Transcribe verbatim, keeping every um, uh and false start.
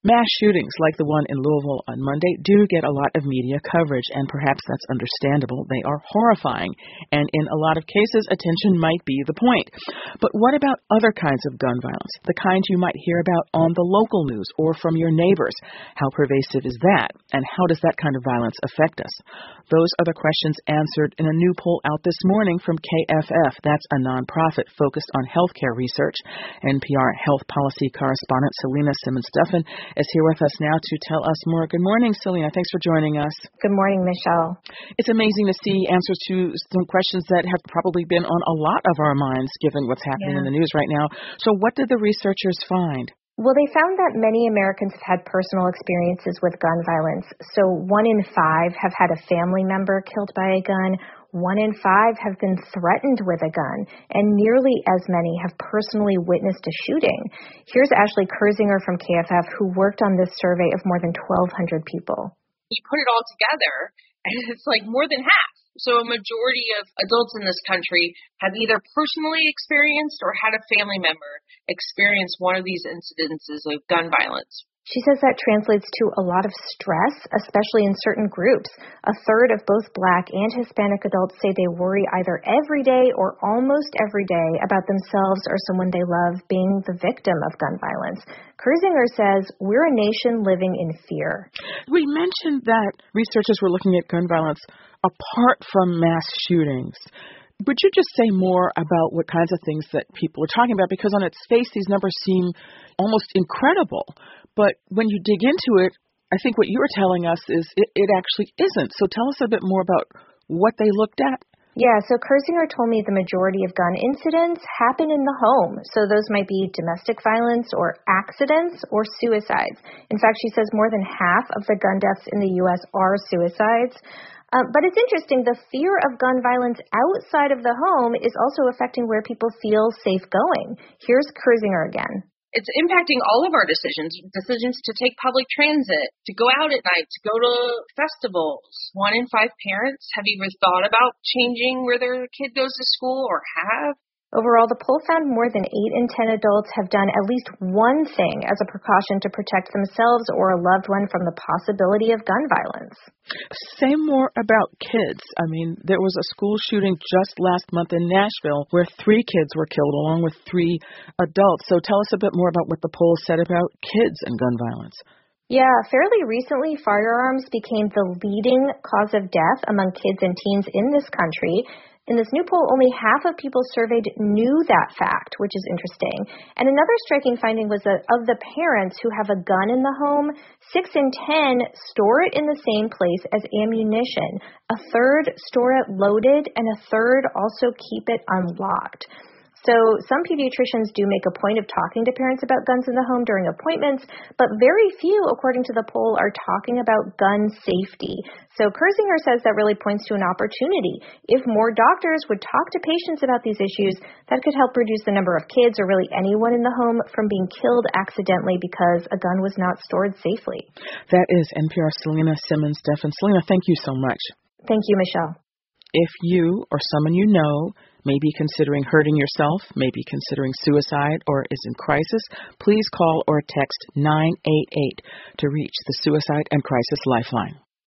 Mass shootings like the one in Louisville on Monday do get a lot of media coverage, and perhaps that's understandable. They are horrifying, and in a lot of cases, attention might be the point. But what about other kinds of gun violence, the kind you might hear about on the local news or from your neighbors? How pervasive is that, and how does that kind of violence affect us? Those are the questions answered in a new poll out this morning from K F F. That's a nonprofit focused on healthcare research. N P R health policy correspondent Selena Simmons-Duffin is here with us now to tell us more. Good morning, Selena. Thanks for joining us. Good morning, Michelle. It's amazing to see answers to some questions that have probably been on a lot of our minds given what's happening yeah. in the news right now. So what did the researchers find? Well, they found that many Americans have had personal experiences with gun violence. So one in five have had a family member killed by a gun. One in five have been threatened with a gun, and nearly as many have personally witnessed a shooting. Here's Ashley Kurzinger from K F F, who worked on this survey of more than twelve hundred people. You put it all together, and it's like more than half. So a majority of adults in this country have either personally experienced or had a family member experience one of these incidences of gun violence. She says that translates to a lot of stress, especially in certain groups. A third of both Black and Hispanic adults say they worry either every day or almost every day about themselves or someone they love being the victim of gun violence. Kurzinger says we're a nation living in fear. We mentioned that researchers were looking at gun violence apart from mass shootings. Would you just say more about what kinds of things that people are talking about? Because on its face, these numbers seem almost incredible. But when you dig into it, I think what you were telling us is it, it actually isn't. So tell us a bit more about what they looked at. Yeah, so Kurzinger told me the majority of gun incidents happen in the home. So those might be domestic violence or accidents or suicides. In fact, she says more than half of the gun deaths in the U S are suicides. Uh, but it's interesting, the fear of gun violence outside of the home is also affecting where people feel safe going. Here's Kurzinger again. It's impacting all of our decisions, decisions to take public transit, to go out at night, to go to festivals. One in five parents have either thought about changing where their kid goes to school or have. Overall, the poll found more than eight in ten adults have done at least one thing as a precaution to protect themselves or a loved one from the possibility of gun violence. Say more about kids. I mean, there was a school shooting just last month in Nashville where three kids were killed along with three adults. So tell us a bit more about what the poll said about kids and gun violence. Yeah, fairly recently, firearms became the leading cause of death among kids and teens in this country. In this new poll, only half of people surveyed knew that fact, which is interesting. And another striking finding was that of the parents who have a gun in the home, six in ten store it in the same place as ammunition. A third store it loaded, and a third also keep it unlocked. So some pediatricians do make a point of talking to parents about guns in the home during appointments, but very few, according to the poll, are talking about gun safety. So Kurzinger says that really points to an opportunity. If more doctors would talk to patients about these issues, that could help reduce the number of kids or really anyone in the home from being killed accidentally because a gun was not stored safely. That is N P R Selena Simmons-Duffin. Selena, thank you so much. Thank you, Michelle. If you or someone you know may be considering hurting yourself, may be considering suicide, or is in crisis, please call or text nine eight eight to reach the Suicide and Crisis Lifeline.